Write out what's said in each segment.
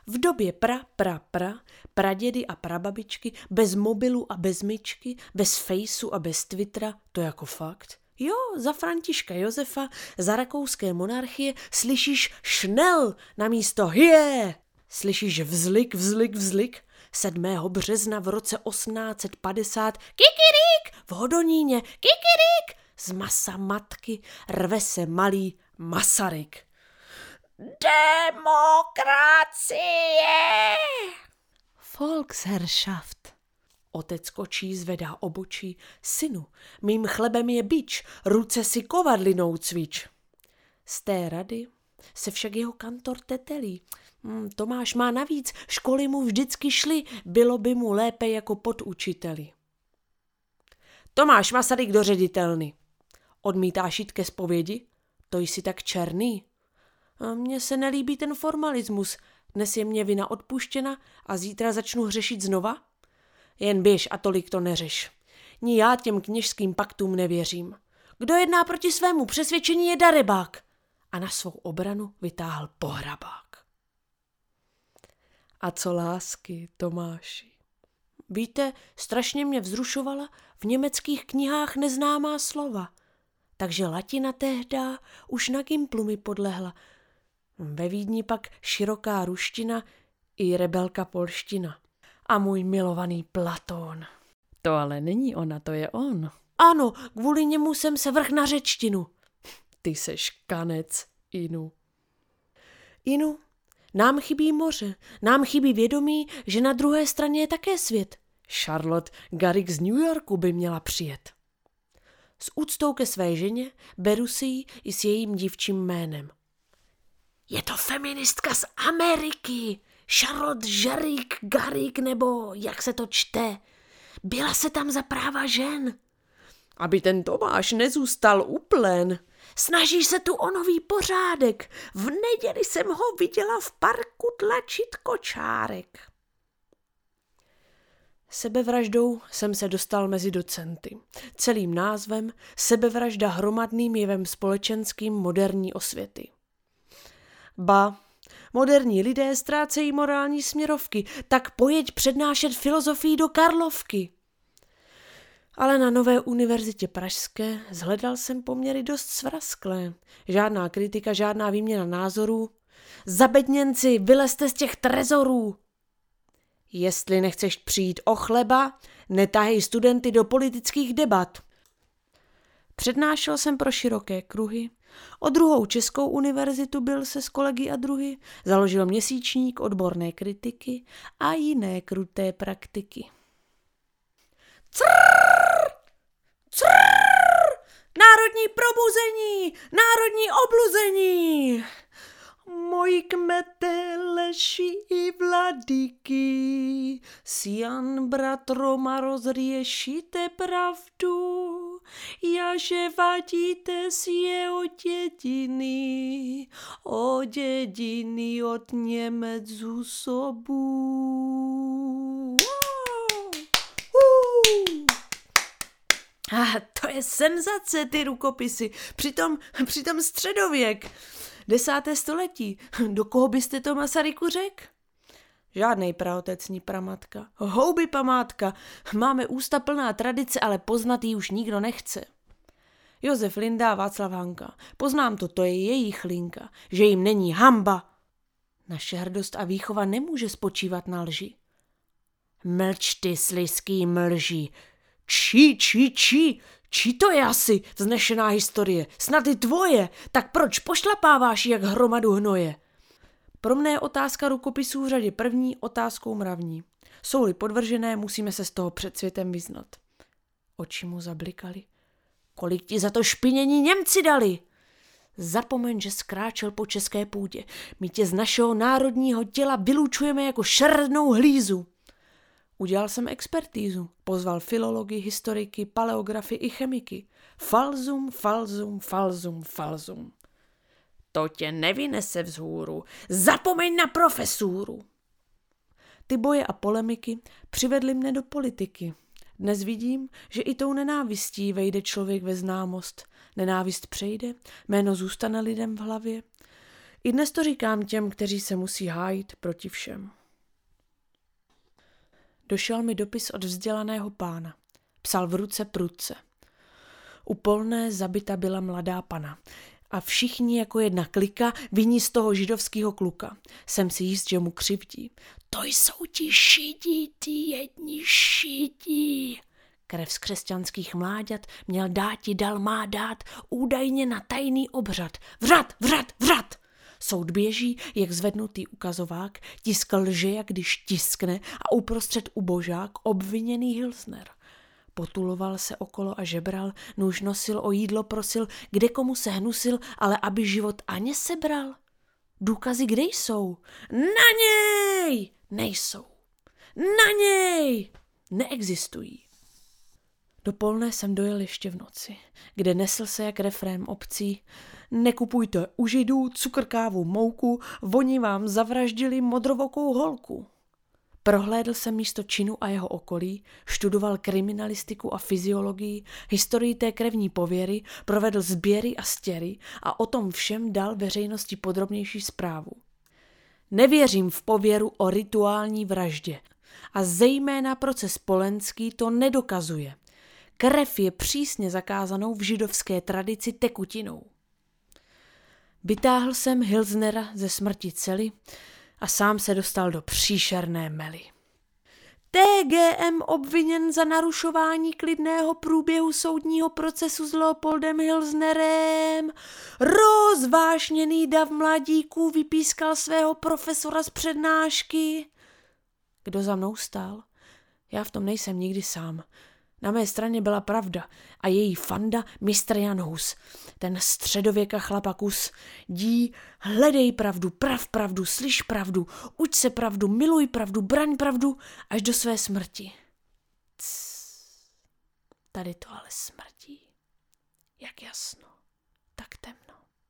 V době pradědy a prababičky, bez mobilu a bez myčky, bez fejsu a bez Twittera, to jako fakt. Jo, za Františka Josefa, za rakouské monarchie slyšíš šnel namísto hije. Slyšíš vzlik 7. března v roce 1850 kikirík v Hodoníně, kikirík z masa matky rve se malý Masaryk. Demokracie! Volksherrschaft. Otec kočí, zvedá obočí. Synu, mým chlebem je bič, ruce si kovadlinou cvič. Z té rady se však jeho kantor tetelí. Tomáš má navíc, školy mu vždycky šly, bylo by mu lépe jako podučiteli. Tomáš Masaryk do ředitelny. Odmítáš jít ke zpovědi? To jsi tak černý. Mně se nelíbí ten formalismus. Dnes je mě vina odpuštěna a zítra začnu hřešit znova? Jen běž a tolik to neřeš. Ni já těm kněžským paktům nevěřím. Kdo jedná proti svému přesvědčení je darebák. A na svou obranu vytáhl pohrabák. A co lásky, Tomáši? Víte, strašně mě vzrušovala v německých knihách neznámá slova. Takže latina tehda už na Gimplu mi podlehla. Ve Vídni pak široká ruština i rebelka polština. A můj milovaný Platón. To ale není ona, to je on. Ano, kvůli němu jsem se vrhl na řečtinu. Ty seš kanec, Inu. Inu, nám chybí moře, nám chybí vědomí, že na druhé straně je také svět. Charlotte Garrick z New Yorku by měla přijet. S úctou ke své ženě beru si ji i s jejím dívčím jménem. Je to feministka z Ameriky, Charlotte Garrick, nebo jak se to čte. Byla se tam za práva žen. Aby ten Tomáš nezůstal uplen. Snaží se tu o nový pořádek. V neděli jsem ho viděla v parku tlačit kočárek. Sebevraždou jsem se dostal mezi docenty. Celým názvem Sebevražda hromadným jevem společenským moderní osvěty. Ba, moderní lidé ztrácejí morální směrovky, tak pojeď přednášet filozofii do Karlovky. Ale na Nové univerzitě pražské zhledal jsem poměry dost svrazklé. Žádná kritika, žádná výměna názorů. Zabedněnci, vylezte z těch trezorů. Jestli nechceš přijít o chleba, netahej studenty do politických debat. Přednášel jsem pro široké kruhy. O druhou českou univerzitu byl se s kolegy a druhy, založil měsíčník odborné kritiky a jiné kruté praktiky. Národní probuzení, národní obluzení. Moji kmete, leši i vladyky, Sian bratroma rozriešite pravdu, jaže vadíte si je o dědiny od Němeců sobu. To je senzace, ty rukopisy, přitom středověk. 10. století. Do koho byste to Masaryku řekl? Žádnej praotec ni pramatka. Houby památka. Máme ústa plná tradice, ale poznat ji už nikdo nechce. Josef Linda a Václav Hanka. Poznám to je jejich linka. Že jim není hamba. Naše hrdost a výchova nemůže spočívat na lži. Mlč ty, slizký mlži. Čí to je asi vznešená historie? Snad i tvoje, tak proč pošlapáváš jak hromadu hnoje? Pro mne je otázka rukopisů v řadě první otázkou mravní. Jsou-li podvržené, musíme se z toho před světem vyznat. Oči mu zablikaly. Kolik ti za to špinění Němci dali? Zapomeň, že skráčel po české půdě. My tě z našeho národního těla vylučujeme jako šerednou hlízu. Udělal jsem expertízu, pozval filology, historiky, paleografy i chemiky. Falzum. To tě nevynese vzhůru, zapomeň na profesůru. Ty boje a polemiky přivedly mne do politiky. Dnes vidím, že i tou nenávistí vejde člověk ve známost. Nenávist přejde, jméno zůstane lidem v hlavě. I dnes to říkám těm, kteří se musí hájit proti všem. Došel mi dopis od vzdělaného pána. Psal v ruce prudce. U polné zabita byla mladá pana. A všichni jako jedna klika viní z toho židovského kluka. Jsem si jist, že mu křivdí. To jsou ti šidí, ty jedni šidí. Krev z křesťanských mláďat měl dáti dal má dát údajně na tajný obřad. Vřad, vřad, vřad! Soud běží, jak zvednutý ukazovák, tisk lže, jak když tiskne a uprostřed ubožák obviněný Hilsner. Potuloval se okolo a žebral, nůž nosil, o jídlo prosil, kde komu se hnusil, ale aby život Aně sebral. Důkazy kde jsou? Na něj! Nejsou. Na něj! Neexistují. Do Polné jsem dojel ještě v noci, kde nesl se jak refrém obcí. Nekupujte u Židů cukr, kávu, mouku, oni vám zavraždili modrovokou holku. Prohlédl jsem místo činu a jeho okolí, študoval kriminalistiku a fyziologii, historii té krevní pověry, provedl sběry a stěry a o tom všem dal veřejnosti podrobnější zprávu. Nevěřím v pověru o rituální vraždě a zejména proces Polenský to nedokazuje. Krev je přísně zakázanou v židovské tradici tekutinou. Vytáhl jsem Hilsnera ze smrti cely a sám se dostal do příšerné mely. TGM obviněn za narušování klidného průběhu soudního procesu s Leopoldem Hilsnerem. Rozvášněný dav mladíků vypískal svého profesora z přednášky. Kdo za mnou stál? Já v tom nejsem nikdy sám. Na mé straně byla pravda a její fanda mistr Jan Hus, ten středověka chlapakus. Dí, hledej pravdu, prav pravdu, slyš pravdu, uč se pravdu, miluj pravdu, braň pravdu až do své smrti. Tady to ale smrtí. Jak jasno, tak temno.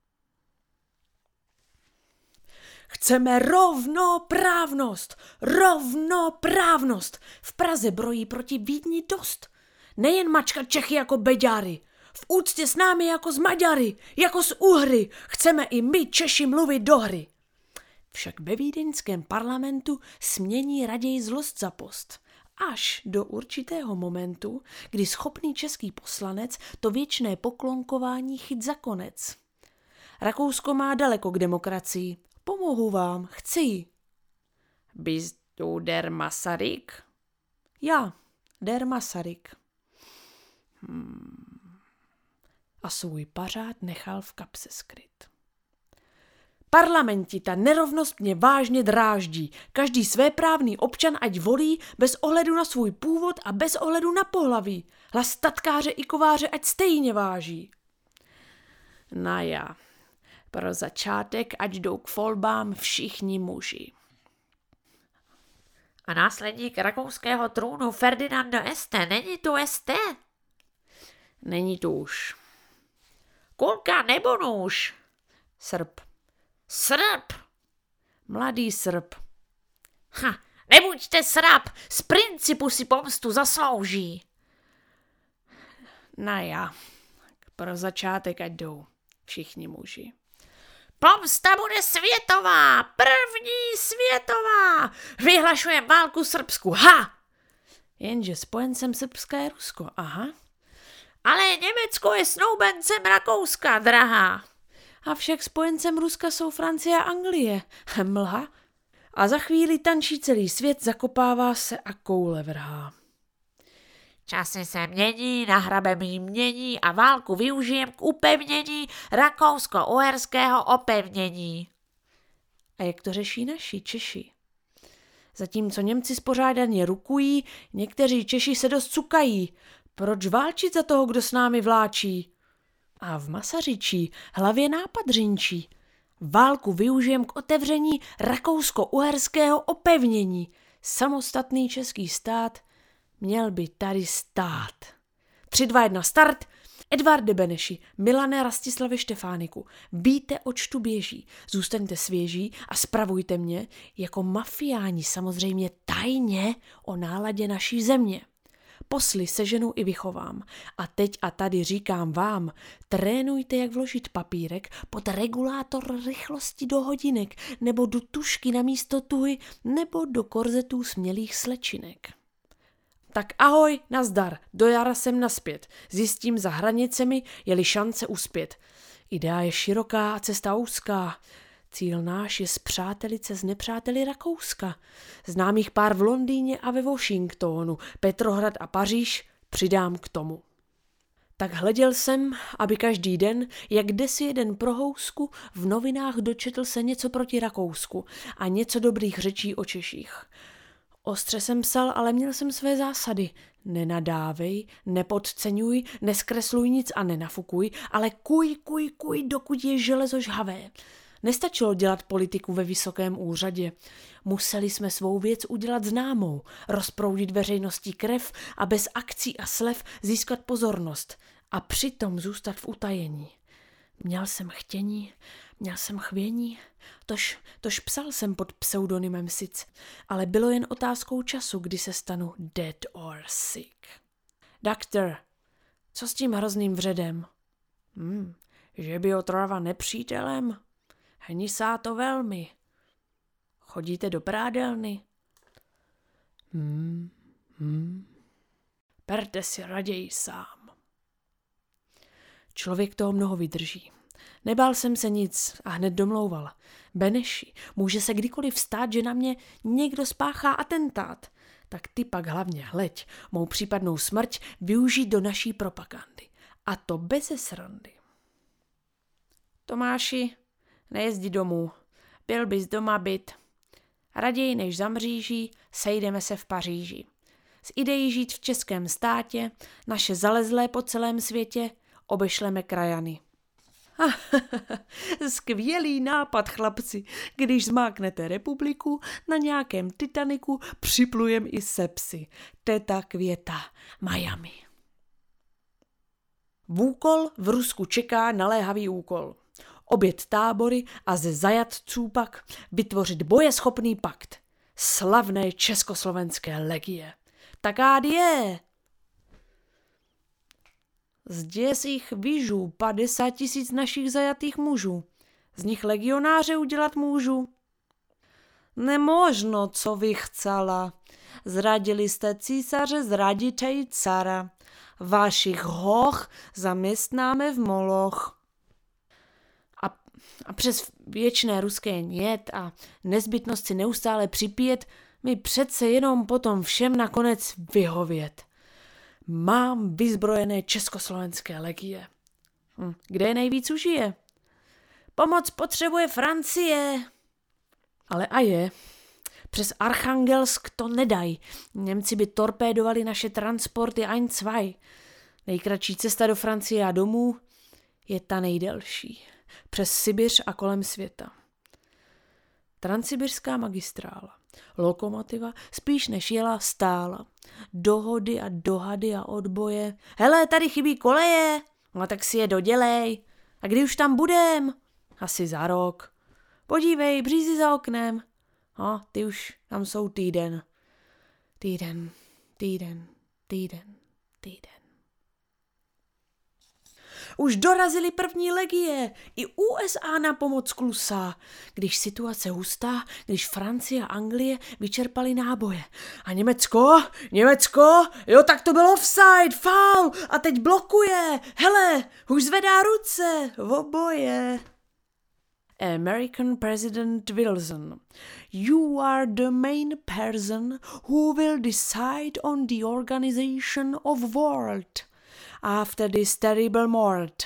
Chceme rovnoprávnost, rovnoprávnost. V Praze brojí proti Vídni dost. Nejen mačkat Čechy jako beďáry. V úctě s námi jako s Maďary, jako s Uhry. Chceme i my Češi mluvit do hry. Však ve vídeňském parlamentu smění raději zlost za post. Až do určitého momentu, kdy schopný český poslanec to věčné poklonkování chyt za konec. Rakousko má daleko k demokracii. Pomohu vám, chci ji. Bist du der Masaryk? Já, der Masaryk. A svůj pařád nechal v kapse skryt. Parlamenti, ta nerovnost mě vážně dráždí. Každý svéprávný občan ať volí bez ohledu na svůj původ a bez ohledu na pohlaví. Hlas statkáře i kováře ať stejně váží. Naja. Pro začátek, ať jdou k volbám všichni muži. A následník rakouského trůnu Ferdinando Este, není tu Este? Není tu už. Kulka nebo nůž? Srb. Srb! Mladý Srb. Nebuďte srab, z principu si pomstu zaslouží. Naja, pro začátek ať jdou všichni muži. Pomsta bude světová, první světová. Vyhlašujem válku Srbsku, Jenže spojencem Srbska je Rusko, aha. Ale Německo je snoubencem Rakouska, drahá. Avšak spojencem Ruska jsou Francie a Anglie. Mlha. A za chvíli tančí celý svět, zakopává se a koule vrhá. Časy se mění, nahrabem jí mění a válku využijem k upevnění rakousko-uherského opevnění. A jak to řeší naši Češi? Zatímco Němci spořádaně rukují, někteří Češi se dost cukají. Proč válčit za toho, kdo s námi vláčí? A v Masaryčí hlavě nápad řinčí. Válku využijem k otevření rakousko-uherského opevnění. Samostatný český stát měl by tady stát. 3, 2, 1, start. Edvarde Beneši, Milane Rastislave Štefániku, víte, oč tu běží. Zůstaňte svěží a spravujte mě jako mafiáni, samozřejmě tajně, o náladě naší země. Posly seženu i vychovám. A teď a tady říkám vám, trénujte, jak vložit papírek pod regulátor rychlosti do hodinek, nebo do tušky na místo tuhy, nebo do korzetů smělých slečinek. Tak ahoj, nazdar, do jara jsem naspět. Zjistím za hranicemi, je-li šance uspět. Idea je široká a cesta úzká. Cíl náš je spřátelit se s nepřáteli Rakouska. Znám jich pár v Londýně a ve Washingtonu, Petrohrad a Paříž přidám k tomu. Tak hleděl jsem, aby každý den, jak desi jeden pro housku, v novinách dočetl se něco proti Rakousku a něco dobrých řečí o Češích. Ostře jsem psal, ale měl jsem své zásady. Nenadávej, nepodceňuj, neskresluj nic a nenafukuj, ale kuj, dokud je železo žhavé. Nestačilo dělat politiku ve vysokém úřadě. Museli jsme svou věc udělat známou, rozproudit veřejností krev a bez akcí a slev získat pozornost a přitom zůstat v utajení. Měl jsem chtění, měl jsem chvění, tož psal jsem pod pseudonymem sic, ale bylo jen otázkou času, kdy se stanu dead or sick. Doktor, co s tím hrozným vředem? Že by otrava nepřítelem? Hnisá to velmi. Chodíte do prádelny? Perte si raději sám. Člověk toho mnoho vydrží. Nebál jsem se nic a hned domlouval. Beneši, může se kdykoliv stát, že na mě někdo spáchá atentát. Tak ty pak hlavně hleď, mou případnou smrť využít do naší propagandy. A to beze srandy. Tomáši, nejezdi domů. Byl bys doma byt. Raději než za mříží, sejdeme se v Paříži. S ideí žít v českém státě, naše zalezlé po celém světě, obešleme krajany. Skvělý nápad, chlapci. Když zmáknete republiku, na nějakém Titaniku připlujem i sepsy. Teta Květa, Miami. Vůkol v Rusku čeká naléhavý úkol. Obět tábory a ze zajatců pak vytvořit bojeschopný pakt. Slavné československé legie. Tak je. Z děsích vyžů 50 000 našich zajatých mužů. Z nich legionáře udělat můžu. Nemožno, co vy chcela. Zradili jste císaře, zradíte i cara. Vašich hoch zaměstnáme v moloch. A přes věčné ruské niet a nezbytnost si neustále připíjet, mi přece jenom potom všem nakonec vyhovět. Mám vyzbrojené československé legie. Kde je nejvíc užije? Pomoc potřebuje Francie. Ale a je. Přes Archangelsk to nedaj. Němci by torpédovali naše transporty 1-2. Nejkratší cesta do Francie a domů je ta nejdelší. Přes Sibiř a kolem světa. Transsibirská magistrála. Lokomotiva spíš než jela stála. Dohody a dohady a odboje. Hele, tady chybí koleje. No tak si je dodělej. A kdy už tam budem? Asi za rok. Podívej, břízy za oknem. Ty už tam jsou týden. Týden. Už dorazily první legie, i USA na pomoc klusá, když situace hustá, když Francie a Anglie vyčerpali náboje. A Německo, jo, tak to bylo offside, foul, a teď blokuje, hele, už zvedá ruce, oboje. American President Wilson, you are the main person who will decide on the organization of world after this terrible mort.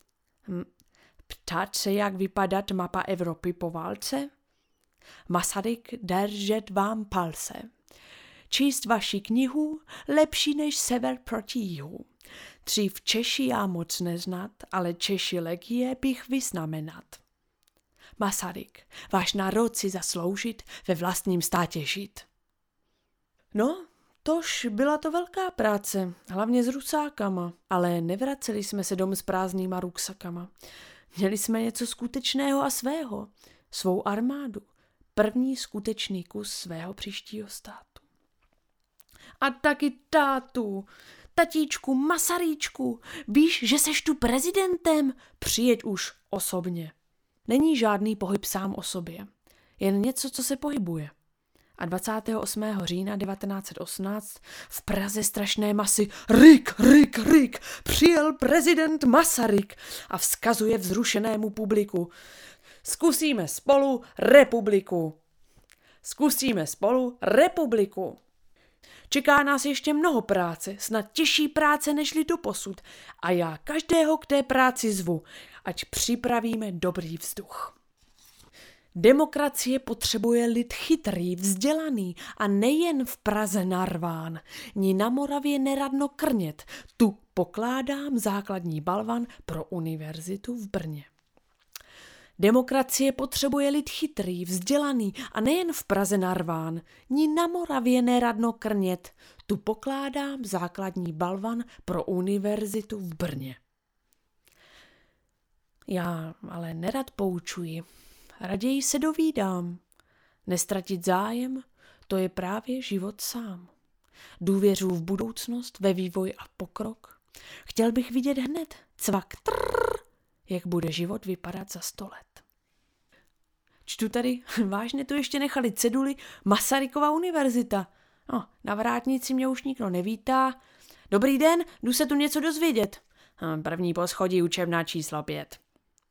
Ptát se, jak vypadat mapa Evropy po válce? Masaryk, držet vám palce. Číst vaši knihu lepší než sever proti jihu. Dřív Češi já moc neznat, ale Češi legie bych vyznamenat. Masaryk, váš národ si zasloužit, ve vlastním státě žít. No, tož byla to velká práce, hlavně s Rusákama, ale nevraceli jsme se dom s prázdnýma ruksakama. Měli jsme něco skutečného a svého, svou armádu, první skutečný kus svého příštího státu. A taky tátu. Tatíčku, Masaryčku, víš, že seš tu prezidentem? Přijeď už osobně. Není žádný pohyb sám o sobě, jen něco, co se pohybuje. A 28. října 1918 v Praze strašné masy Rik, přijel prezident Masaryk a vzkazuje vzrušenému publiku: Zkusíme spolu republiku. Zkusíme spolu republiku. Čeká nás ještě mnoho práce, snad těžší práce nežli doposud, a já každého k té práci zvu, ať připravíme dobrý vzduch. Demokracie potřebuje lid chytrý, vzdělaný a nejen v Praze narván, ni na Moravě neradno krnět. Tu pokládám základní balvan pro univerzitu v Brně. Demokracie potřebuje lid chytrý, vzdělaný a nejen v Praze narván, ni na Moravě neradno krnět. Tu pokládám základní balvan pro univerzitu v Brně. Já ale nerad poučuji, raději se dovídám. Nestratit zájem, to je právě život sám. Důvěřuji v budoucnost, ve vývoj a pokrok. Chtěl bych vidět hned, cvak, jak bude život vypadat za 100 let. Čtu tady, vážně tu ještě nechali ceduli Masarykova univerzita. No, na vrátnici mě už nikdo nevítá. Dobrý den, jdu se tu něco dozvědět. První poschodí, učebna číslo 5.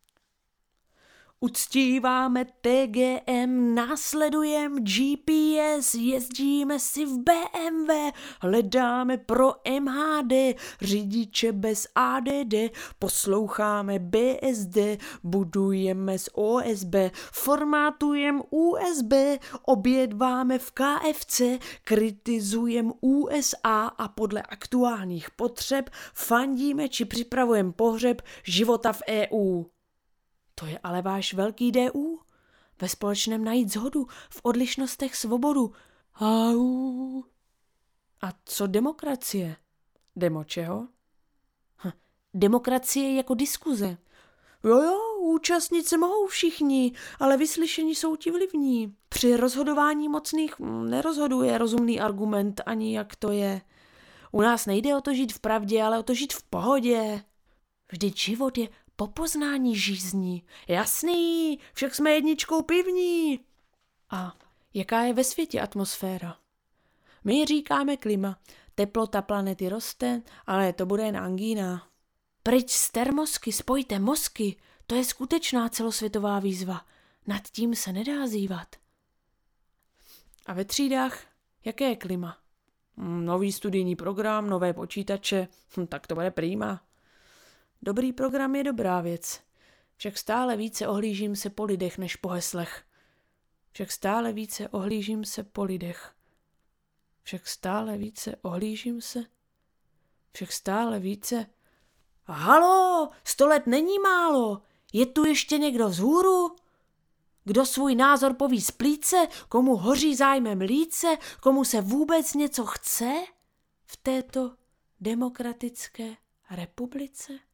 Uctíváme TGM, následujeme GPS, jezdíme si v BMW, hledáme pro MHD, řidiče bez ADD, posloucháme BSD, budujeme z OSB, formátujeme USB, obědváme v KFC, kritizujeme USA a podle aktuálních potřeb fandíme či připravujeme pohřeb života v EU. To je ale váš velký DU. Ve společném najít shodu, v odlišnostech svobodu. Au. A co demokracie? Demo čeho? Demokracie jako diskuze. Jo, účastnit se mohou všichni, ale vyslyšení jsou ti vlivní. Při rozhodování mocných nerozhoduje rozumný argument ani jak to je. U nás nejde o to žít v pravdě, ale o to žít v pohodě. Vždyť život je po poznání žízní. Jasný, však jsme jedničkou pivní. A jaká je ve světě atmosféra? My říkáme klima. Teplota planety roste, ale to bude jen angína. Pryč z termosky, spojte mozky. To je skutečná celosvětová výzva. Nad tím se nedá zývat. A ve třídách, jaké je klima? Nový studijní program, nové počítače, tak to bude prima. Dobrý program je dobrá věc, však stále více ohlížím se po lidech než po heslech. Však stále více ohlížím se po lidech. Však stále více ohlížím se. Však stále více. Halo, 100 let není málo, je tu ještě někdo vzhůru? Kdo svůj názor poví z plíce, komu hoří zájmem líce, komu se vůbec něco chce v této demokratické republice?